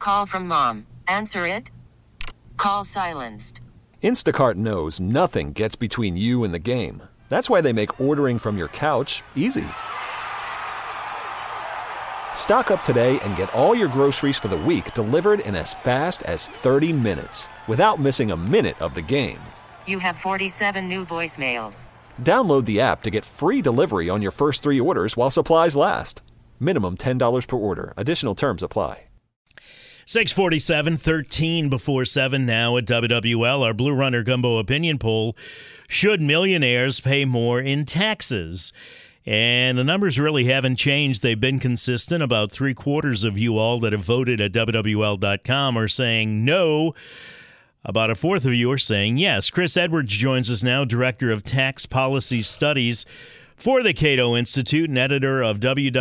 Call from mom. Answer it. Call silenced. Instacart knows nothing gets between you and the game. That's why they make ordering from your couch easy. Stock up today and get all your groceries for the week delivered in as fast as 30 minutes without missing a minute of the game. You have 47 new voicemails. Download the app to get free delivery on your first 3 orders while supplies last. Minimum $10 per order. Additional terms apply. 6:47, 13 before 7 now at WWL. Our Blue Runner Gumbo opinion poll. Should millionaires pay more in taxes? And the numbers really haven't changed. They've been consistent. About 3/4 of you all that have voted at WWL.com are saying no. About 1/4 of you are saying yes. Chris Edwards joins us now, Director of Tax Policy Studies for the Cato Institute and editor of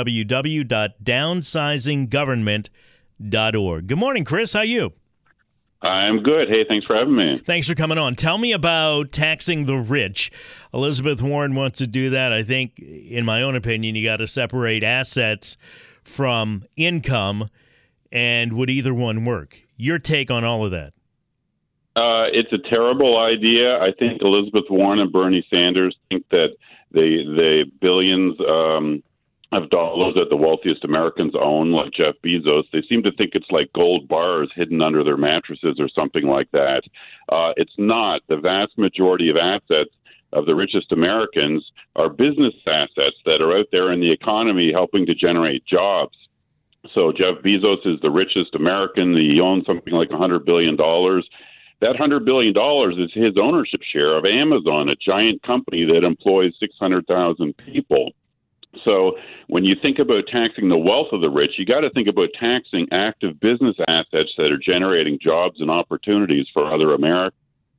www.downsizinggovernment.org. Good morning, Chris. How are you? I'm good. Hey, thanks for having me. Thanks for coming on. Tell me about taxing the rich. Elizabeth Warren wants to do that. I think, in my own opinion, you got to separate assets from income, and would either one work? Your take on all of that? It's a terrible idea. I think Elizabeth Warren and Bernie Sanders think that the billions of dollars that the wealthiest Americans own, like Jeff Bezos, they seem to think it's like gold bars hidden under their mattresses or something like that. It's not. The vast majority of assets of the richest Americans are business assets that are out there in the economy helping to generate jobs. So Jeff Bezos is the richest American. He owns something like $100 billion. That $100 billion is his ownership share of Amazon, a giant company that employs 600,000 people. So when you think about taxing the wealth of the rich, you got to think about taxing active business assets that are generating jobs and opportunities for other Americans.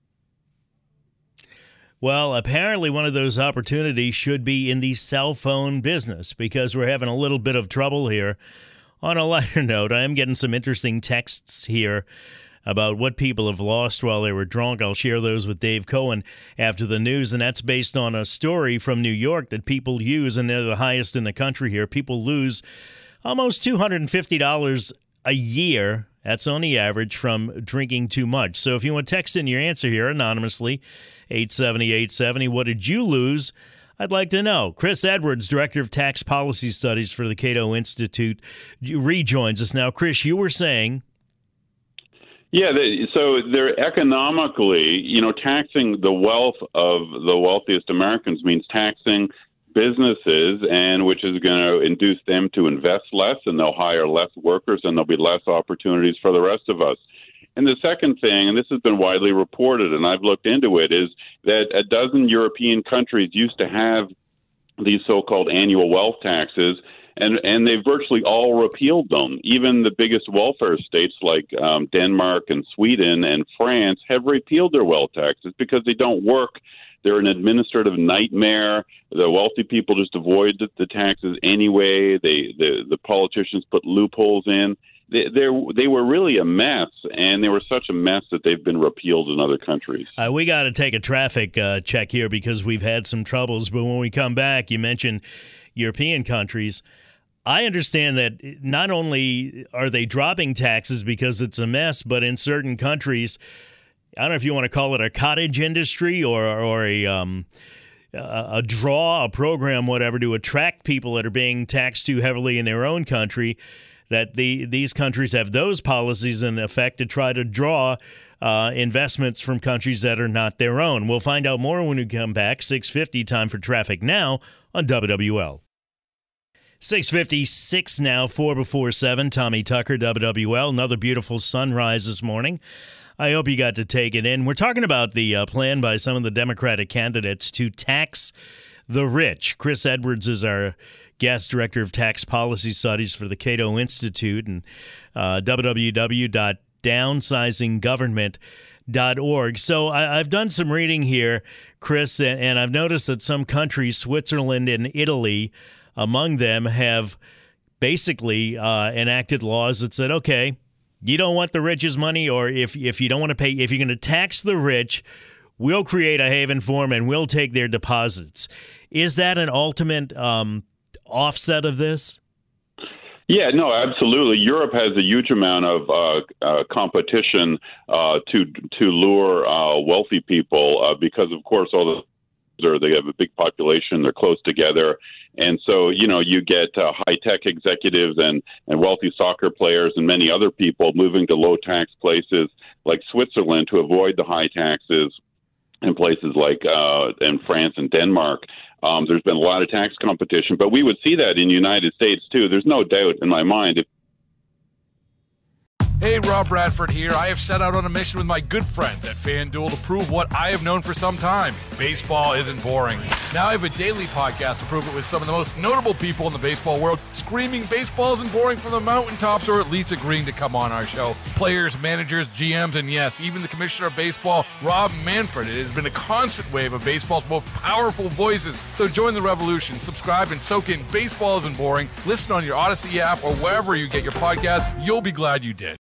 Well, apparently one of those opportunities should be in the cell phone business, because we're having a little bit of trouble here. On a lighter note, I am getting some interesting texts here about what people have lost while they were drunk. I'll share those with Dave Cohen after the news, and that's based on a story from New York that people use, and they're the highest in the country here. People lose almost $250 a year. That's on the average from drinking too much. So if you want to text in your answer here anonymously, 870-870, what did you lose? I'd like to know. Chris Edwards, Director of Tax Policy Studies for the Cato Institute, rejoins us now. Chris, you were saying... Yeah, so they're economically, taxing the wealth of the wealthiest Americans means taxing businesses, and which is going to induce them to invest less, and they'll hire less workers, and there'll be less opportunities for the rest of us. And the second thing, and this has been widely reported, and I've looked into it, is that a dozen European countries used to have these so-called annual wealth taxes, and they virtually all repealed them. Even the biggest welfare states like Denmark and Sweden and France have repealed their wealth taxes because they don't work. They're an administrative nightmare. The wealthy people just avoid the taxes anyway. The politicians put loopholes in. They were really a mess, and they were such a mess that they've been repealed in other countries. We got to take a traffic check here because we've had some troubles. But when we come back, you mentioned European countries. I understand that not only are they dropping taxes because it's a mess, but in certain countries, I don't know if you want to call it a cottage industry or a program, whatever, to attract people that are being taxed too heavily in their own country, that these countries have those policies in effect to try to draw investments from countries that are not their own. We'll find out more when we come back. 6:50, time for traffic now on WWL. 6:56 now, 4 before 7. Tommy Tucker, WWL. Another beautiful sunrise this morning. I hope you got to take it in. We're talking about the plan by some of the Democratic candidates to tax the rich. Chris Edwards is our guest, Director of Tax Policy Studies for the Cato Institute, and www.downsizinggovernment.org. So I've done some reading here, Chris, and I've noticed that some countries, Switzerland and Italy, among them, have basically enacted laws that said, okay, you don't want the rich's money, or if you don't want to pay, if you're going to tax the rich, we'll create a haven for them and we'll take their deposits. Is that an ultimate offset of this? Yeah, no, absolutely. Europe has a huge amount of competition to lure wealthy people because, of course, they have a big population. They're close together. And so, you get high-tech executives and wealthy soccer players and many other people moving to low-tax places like Switzerland to avoid the high taxes in places like in France and Denmark. There's been a lot of tax competition, but we would see that in the United States, too. There's no doubt in my mind. Hey, Rob Bradford here. I have set out on a mission with my good friends at FanDuel to prove what I have known for some time. Baseball isn't boring. Now I have a daily podcast to prove it with some of the most notable people in the baseball world, screaming baseball isn't boring from the mountaintops, or at least agreeing to come on our show. Players, managers, GMs, and yes, even the commissioner of baseball, Rob Manfred. It has been a constant wave of baseball's most powerful voices. So join the revolution. Subscribe and soak in Baseball Isn't Boring. Listen on your Odyssey app or wherever you get your podcasts. You'll be glad you did.